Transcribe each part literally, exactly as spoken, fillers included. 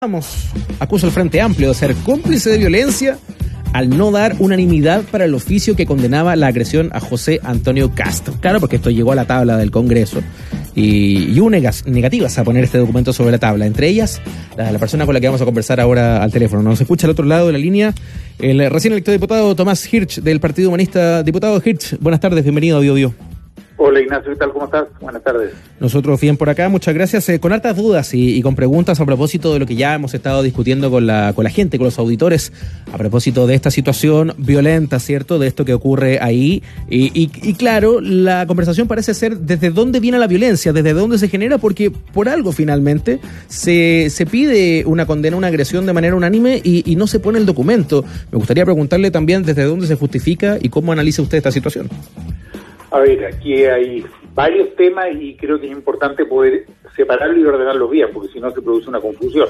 Vamos, acusa al Frente Amplio de ser cómplice de violencia al no dar unanimidad para el oficio que condenaba la agresión a José Antonio Castro. Claro, porque esto llegó a la tabla del Congreso y, y hubo negas, negativas a poner este documento sobre la tabla. Entre ellas, la, la persona con la que vamos a conversar ahora al teléfono. Nos escucha al otro lado de la línea el recién electo diputado Tomás Hirsch del Partido Humanista. Diputado Hirsch, buenas tardes, bienvenido a Bio Bio. Hola Ignacio, ¿qué tal? ¿Cómo estás? Buenas tardes. Nosotros bien por acá, muchas gracias. Eh, con hartas dudas y, y con preguntas a propósito de lo que ya hemos estado discutiendo con la con la gente, con los auditores, a propósito de esta situación violenta, ¿cierto? De esto que ocurre ahí. Y, y, y claro, la conversación parece ser desde dónde viene la violencia, desde dónde se genera, porque por algo finalmente se, se pide una condena, una agresión de manera unánime y, y no se pone el documento. Me gustaría preguntarle también desde dónde se justifica y cómo analiza usted esta situación. A ver, aquí hay varios temas y creo que es importante poder separarlos y ordenarlos bien, porque si no se produce una confusión.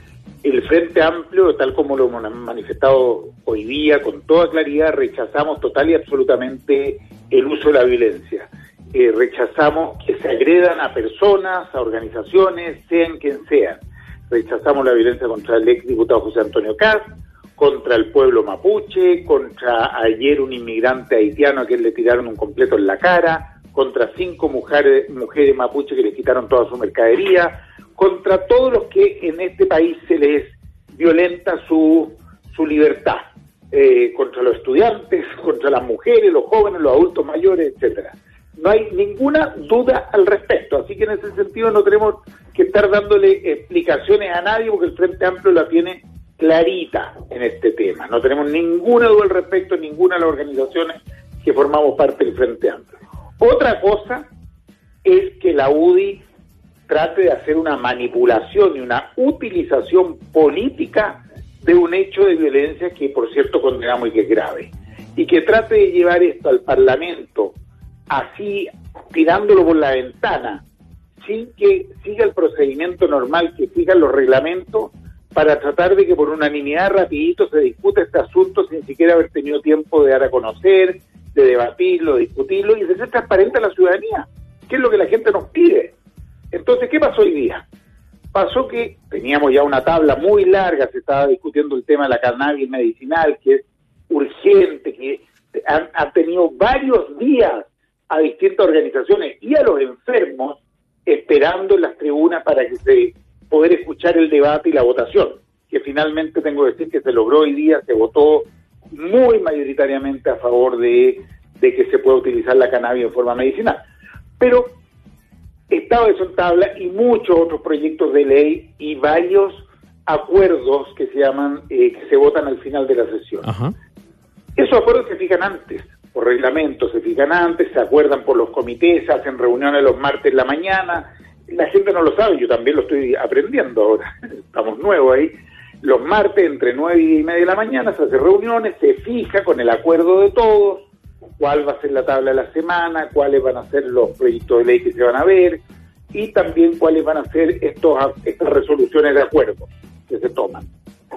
El Frente Amplio, tal como lo hemos manifestado hoy día, con toda claridad, rechazamos total y absolutamente el uso de la violencia. Eh, rechazamos que se agredan a personas, a organizaciones, sean quien sean. Rechazamos la violencia contra el ex diputado José Antonio Castro, contra el pueblo mapuche, contra ayer un inmigrante haitiano a quien le tiraron un completo en la cara, contra cinco mujeres, mujeres mapuche que les quitaron toda su mercadería, contra todos los que en este país se les violenta su, su libertad, eh, contra los estudiantes, contra las mujeres, los jóvenes, los adultos mayores, etcétera. No hay ninguna duda al respecto, así que en ese sentido no tenemos que estar dándole explicaciones a nadie porque el Frente Amplio la tiene clarita en este tema. No tenemos ninguna duda al respecto, ninguna de las organizaciones que formamos parte del Frente Amplio. Otra cosa es que la U D I trate de hacer una manipulación y una utilización política de un hecho de violencia que, por cierto, condenamos y que es grave. Y que trate de llevar esto al Parlamento así, tirándolo por la ventana, sin que siga el procedimiento normal, que sigan los reglamentos, para tratar de que por unanimidad rapidito se discute este asunto sin siquiera haber tenido tiempo de dar a conocer, de debatirlo, de discutirlo y de ser transparente a la ciudadanía, que es lo que la gente nos pide. Entonces, ¿qué pasó hoy día? Pasó que teníamos ya una tabla muy larga, se estaba discutiendo el tema de la cannabis medicinal, que es urgente, que han, han tenido varios días a distintas organizaciones y a los enfermos esperando en las tribunas para que se poder escuchar el debate y la votación, que finalmente tengo que decir que se logró hoy día, se votó muy mayoritariamente a favor de, de que se pueda utilizar la cannabis en forma medicinal. Pero estaba eso en tabla y muchos otros proyectos de ley y varios acuerdos que se llaman, eh, que se votan al final de la sesión. Ajá. Esos acuerdos se fijan antes, por reglamento, se fijan antes, se acuerdan por los comités, se hacen reuniones los martes en la mañana. La gente no lo sabe, yo también lo estoy aprendiendo ahora, estamos nuevos ahí. Los martes entre nueve y media de la mañana se hacen reuniones, se fija con el acuerdo de todos cuál va a ser la tabla de la semana, cuáles van a ser los proyectos de ley que se van a ver y también cuáles van a ser estos estas resoluciones de acuerdo que se toman.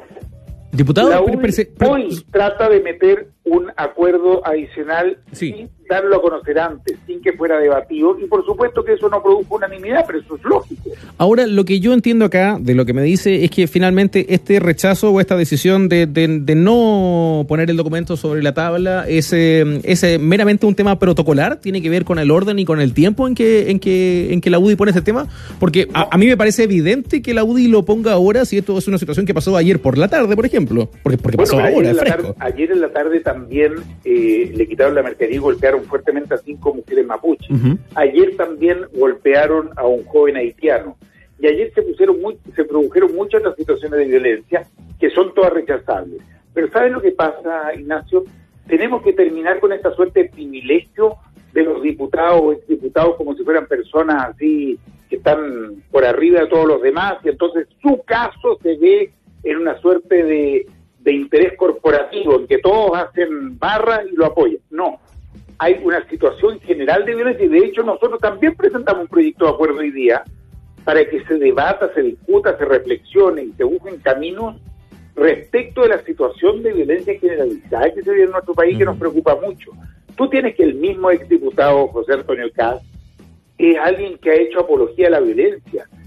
Diputado, la U D I prese, hoy trata de meter un acuerdo adicional sí. sin darlo a conocer antes, sin que fuera debatido, y por supuesto que eso no produjo unanimidad, pero eso es lógico. Ahora, lo que yo entiendo acá, de lo que me dice, es que finalmente este rechazo o esta decisión de, de, de no poner el documento sobre la tabla es, eh, es eh, meramente un tema protocolar, tiene que ver con el orden y con el tiempo en que en que, en que la U D I pone ese tema, porque no. a, a mí me parece evidente que la U D I lo ponga ahora si esto es una situación que pasó ayer por la tarde, por ejemplo, porque, porque bueno, pasó ahora, es Tarde, fresco. ayer en la tarde también eh, le quitaron la mercadería y golpearon fuertemente a cinco mujeres mapuche. Uh-huh. Ayer también golpearon a un joven haitiano. Y ayer se pusieron muy, se produjeron muchas otras situaciones de violencia que son todas rechazables. Pero ¿saben lo que pasa, Ignacio? Tenemos que terminar con esta suerte de privilegio de los diputados o exdiputados como si fueran personas así que están por arriba de todos los demás y entonces su caso se ve en una suerte de, de interés corporativo en que todos hacen barra y lo apoyan. No. Hay una situación general de violencia y de hecho nosotros también presentamos un proyecto de acuerdo hoy día para que se debata, se discuta, se reflexione y se busquen caminos respecto de la situación de violencia generalizada que se vive en nuestro país, uh-huh. que nos preocupa mucho. Tú tienes que el mismo exdiputado José Antonio Castro es alguien que ha hecho apología a la violencia,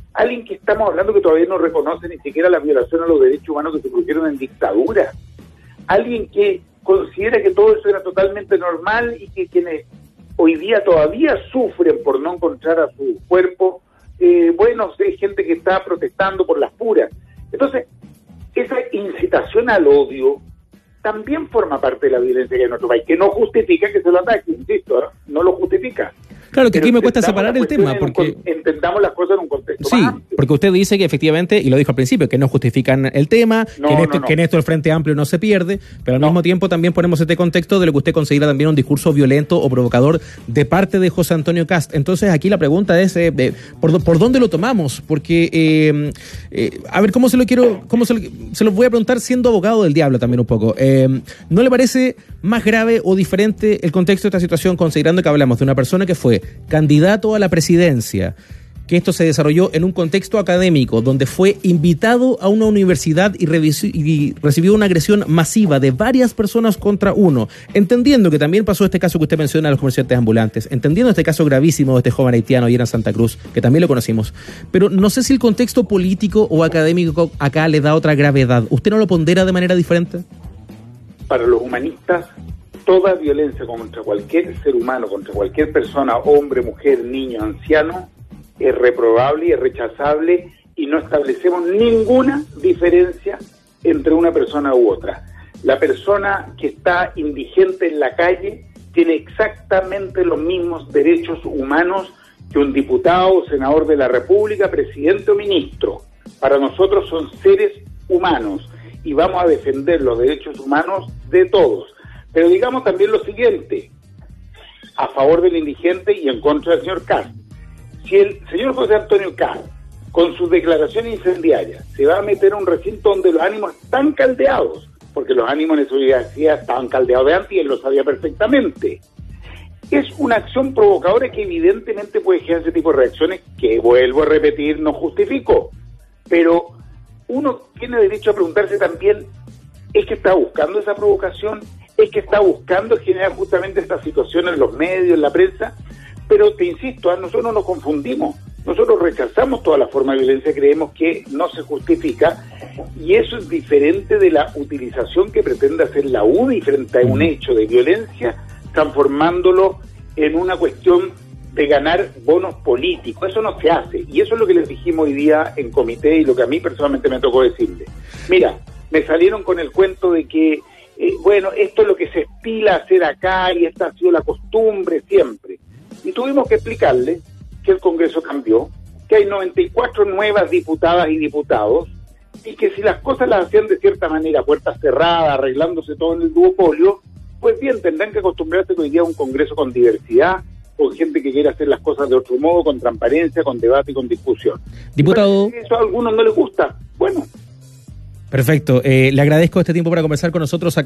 Alguien que estamos hablando que todavía no reconoce ni siquiera la violación a los derechos humanos que se produjeron en dictadura. Alguien que considera que todo eso era totalmente normal y que quienes hoy día todavía sufren por no encontrar a su cuerpo, eh, bueno, hay gente que está protestando por las puras. Entonces, esa incitación al odio también forma parte de la violencia que hay en nuestro país, que no justifica que se lo ataque, insisto, ¿eh? No lo justifica. Claro, que aquí me cuesta separar el tema, porque... Entendamos las cosas en un contexto sí, más amplio. Porque usted dice que efectivamente, y lo dijo al principio, que no justifican el tema, no, que, en esto, no, no. que en esto el Frente Amplio no se pierde, pero al no. mismo tiempo también ponemos este contexto de lo que usted considera también un discurso violento o provocador de parte de José Antonio Kast. Entonces aquí la pregunta es, eh, eh, ¿por, ¿por dónde lo tomamos? Porque, eh, eh, a ver, ¿cómo se lo quiero, cómo se lo, se lo voy a preguntar siendo abogado del diablo también un poco? Eh, ¿No le parece más grave o diferente el contexto de esta situación, considerando que hablamos de una persona que fue candidato a la presidencia, que esto se desarrolló en un contexto académico donde fue invitado a una universidad y, revisó, y recibió una agresión masiva de varias personas contra uno, entendiendo que también pasó este caso que usted menciona de los comerciantes ambulantes, entendiendo este caso gravísimo de este joven haitiano ayer en Santa Cruz, que también lo conocimos, pero no sé si el contexto político o académico acá le da otra gravedad. ¿Usted no lo pondera de manera diferente? Para los humanistas, toda violencia contra cualquier ser humano, contra cualquier persona, hombre, mujer, niño, anciano, es reprobable y es rechazable, y no establecemos ninguna diferencia entre una persona u otra. La persona que está indigente en la calle tiene exactamente los mismos derechos humanos que un diputado o senador de la República, presidente o ministro. Para nosotros son seres humanos y vamos a defender los derechos humanos de todos. Pero digamos también lo siguiente, a favor del indigente y en contra del señor Kast. Si el señor José Antonio Kast, con sus declaraciones incendiarias, se va a meter a un recinto donde los ánimos están caldeados, porque los ánimos en esa universidad estaban caldeados de antes y él lo sabía perfectamente, es una acción provocadora que evidentemente puede generar ese tipo de reacciones que, vuelvo a repetir, no justifico. Pero uno tiene derecho a preguntarse también, ¿es que está buscando esa provocación? ¿Es que está buscando generar justamente esta situación en los medios, en la prensa? Pero te insisto, nosotros no nos confundimos, nosotros rechazamos toda la forma de violencia, creemos que no se justifica, y eso es diferente de la utilización que pretende hacer la U D I frente a un hecho de violencia, transformándolo en una cuestión de ganar bonos políticos. Eso no se hace, y eso es lo que les dijimos hoy día en comité y lo que a mí personalmente me tocó decirle. Mira, me salieron con el cuento de que Eh, bueno, esto es lo que se estila hacer acá y esta ha sido la costumbre siempre. Y tuvimos que explicarle que el Congreso cambió, que hay noventa y cuatro nuevas diputadas y diputados, y que si las cosas las hacían de cierta manera, puertas cerradas, arreglándose todo en el duopolio, pues bien, tendrán que acostumbrarse que hoy día a un Congreso con diversidad, con gente que quiere hacer las cosas de otro modo, con transparencia, con debate y con discusión. Diputado... Bueno, eso a algunos no les gusta. Bueno. Perfecto. Eh, le agradezco este tiempo para conversar con nosotros acá.